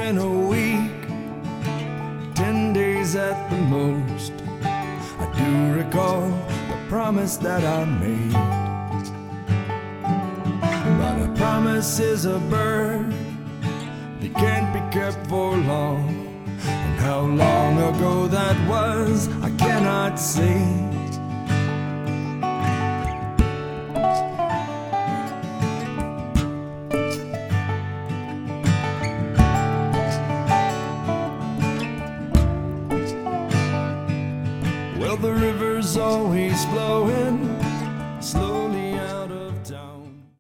in a week, 10 days at the most. I do recall the promise that I made, but a promise is a bird that can't be kept for long. And how long ago that was, I cannot say. Well, the river's always flowing slowly